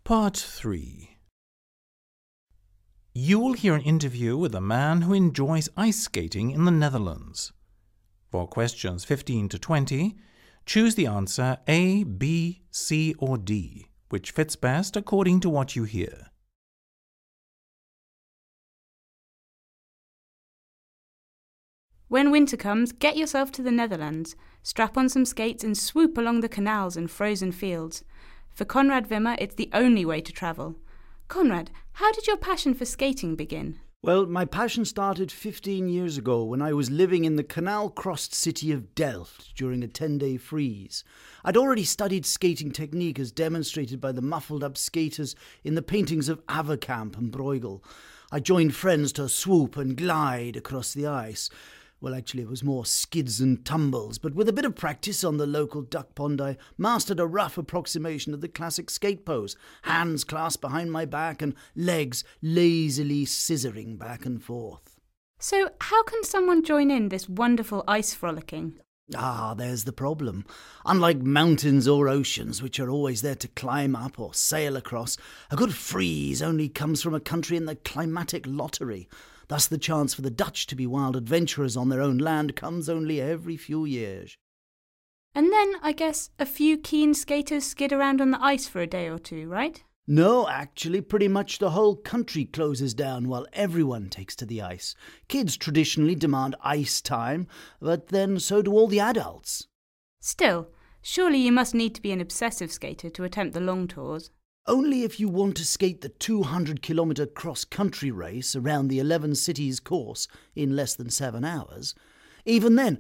Part 3. You will hear an interview with a man who enjoys ice skating in the Netherlands. For questions 15 to 20, choose the answer A, B, C or D, which fits best according to what you hear. When winter comes, get yourself to the Netherlands. Strap on some skates and swoop along the canals and frozen fields. For Conrad Wimmer, it's the only way to travel. Conrad, how did your passion for skating begin? Well, my passion started 15 years ago when I was living in the canal-crossed city of Delft during a 10-day freeze. I'd already studied skating technique as demonstrated by the muffled-up skaters in the paintings of Averkamp and Bruegel. I joined friends to swoop and glide across the ice. Well, actually, it was more skids and tumbles, but with a bit of practice on the local duck pond, I mastered a rough approximation of the classic skate pose, hands clasped behind my back and legs lazily scissoring back and forth. So, how can someone join in this wonderful ice frolicking? There's the problem. Unlike mountains or oceans, which are always there to climb up or sail across, a good freeze only comes from a country in the climatic lottery. Thus the chance for the Dutch to be wild adventurers on their own land comes only every few years. And then, I guess, a few keen skaters skid around on the ice for a day or two, right? No, actually, pretty much the whole country closes down while everyone takes to the ice. Kids traditionally demand ice time, but then so do all the adults. Still, surely you must need to be an obsessive skater to attempt the long tours. Only if you want to skate the 200-kilometre cross-country race around the 11 cities course in less than 7 hours. Even then,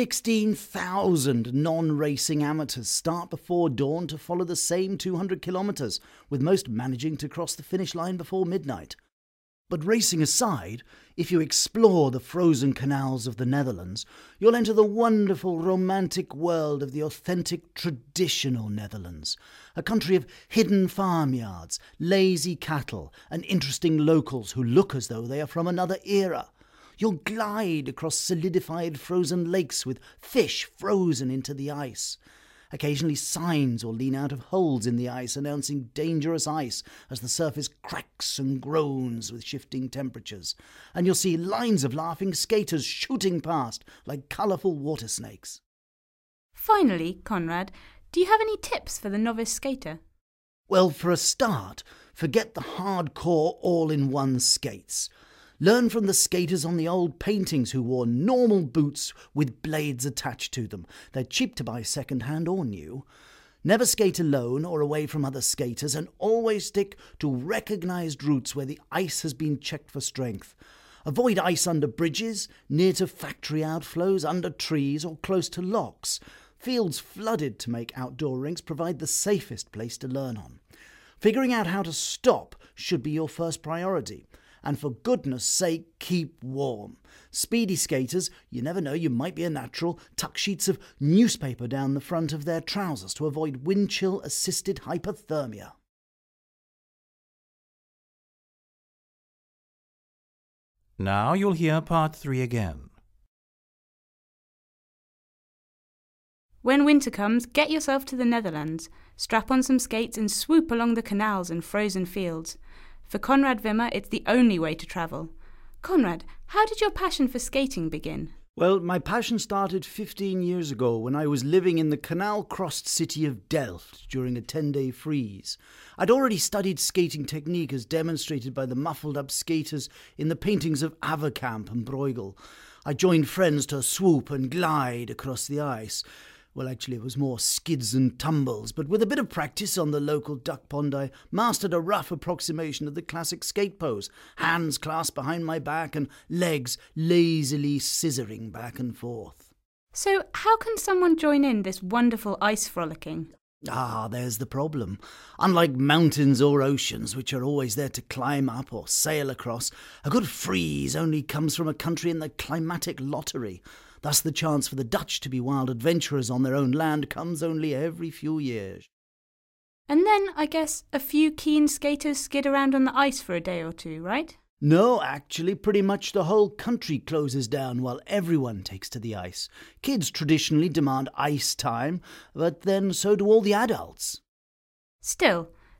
16,000 non-racing amateurs start before dawn to follow the same 200 kilometres, with most managing to cross the finish line before midnight. But racing aside, if you explore the frozen canals of the Netherlands, you'll enter the wonderful romantic world of the authentic traditional Netherlands, a country of hidden farmyards, lazy cattle, and interesting locals who look as though they are from another era. You'll glide across solidified frozen lakes with fish frozen into the ice. Occasionally signs will lean out of holes in the ice announcing dangerous ice as the surface cracks and groans with shifting temperatures. And you'll see lines of laughing skaters shooting past like colourful water snakes. Finally, Conrad, do you have any tips for the novice skater? Well, for a start, forget the hardcore all-in-one skates. Learn from the skaters on the old paintings who wore normal boots with blades attached to them. They're cheap to buy second-hand or new. Never skate alone or away from other skaters, and always stick to recognised routes where the ice has been checked for strength. Avoid ice under bridges, near to factory outflows, under trees or close to locks. Fields flooded to make outdoor rinks provide the safest place to learn on. Figuring out how to stop should be your first priority. And for goodness sake, keep warm. Speedy skaters, you never know, you might be a natural, tuck sheets of newspaper down the front of their trousers to avoid wind chill-assisted hypothermia. Now you'll hear Part 3 again. When winter comes, get yourself to the Netherlands. Strap on some skates and swoop along the canals and frozen fields. For Conrad Wimmer, it's the only way to travel. Conrad, how did your passion for skating begin? Well, my passion started 15 years ago when I was living in the canal-crossed city of Delft during a 10-day freeze. I'd already studied skating technique as demonstrated by the muffled-up skaters in the paintings of Averkamp and Bruegel. I joined friends to swoop and glide across the ice. Well, actually, it was more skids and tumbles, but with a bit of practice on the local duck pond, I mastered a rough approximation of the classic skate pose, hands clasped behind my back and legs lazily scissoring back and forth. So, how can someone join in this wonderful ice frolicking? There's the problem. Unlike mountains or oceans, which are always there to climb up or sail across, a good freeze only comes from a country in the climatic lottery. Thus the chance for the Dutch to be wild adventurers on their own land comes only every few years. And then, I guess, a few keen skaters skid around on the ice for a day or two, right? No, actually, pretty much the whole country closes down while everyone takes to the ice. Kids traditionally demand ice time, but then so do all the adults. Still,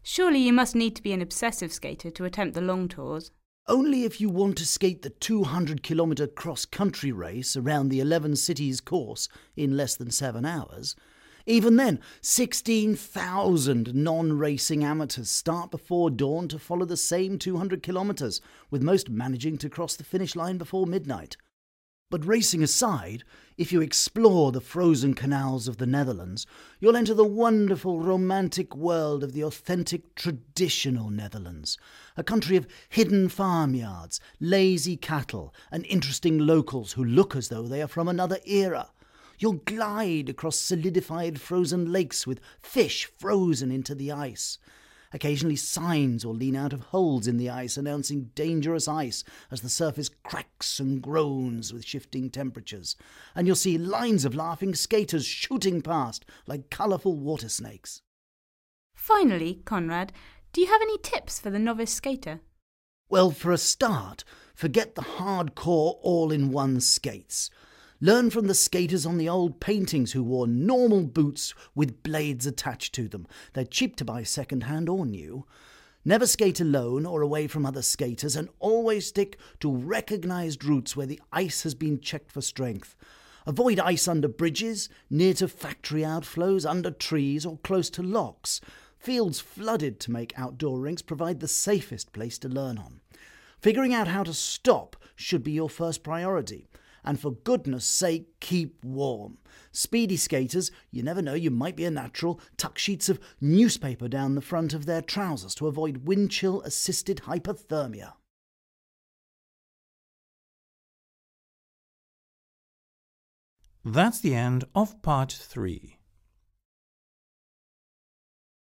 Surely you must need to be an obsessive skater to attempt the long tours. Only if you want to skate the 200-kilometre cross-country race around the 11 cities course in less than 7 hours. Even then, 16,000 non-racing amateurs start before dawn to follow the same 200 kilometres, with most managing to cross the finish line before midnight. But racing aside, if you explore the frozen canals of the Netherlands, you'll enter the wonderful romantic world of the authentic traditional Netherlands, a country of hidden farmyards, lazy cattle, and interesting locals who look as though they are from another era. You'll glide across solidified frozen lakes with fish frozen into the ice. Occasionally signs will lean out of holes in the ice announcing dangerous ice as the surface cracks and groans with shifting temperatures. And you'll see lines of laughing skaters shooting past like colourful water snakes. Finally, Conrad, do you have any tips for the novice skater? Well, for a start, forget the hardcore all-in-one skates. Learn from the skaters on the old paintings who wore normal boots with blades attached to them. They're cheap to buy second-hand or new. Never skate alone or away from other skaters, and always stick to recognised routes where the ice has been checked for strength. Avoid ice under bridges, near to factory outflows, under trees or close to locks. Fields flooded to make outdoor rinks provide the safest place to learn on. Figuring out how to stop should be your first priority. And for goodness sake, keep warm. Speedy skaters, you never know, you might be a natural, tuck sheets of newspaper down the front of their trousers to avoid wind chill assisted hypothermia. That's the end of part 3.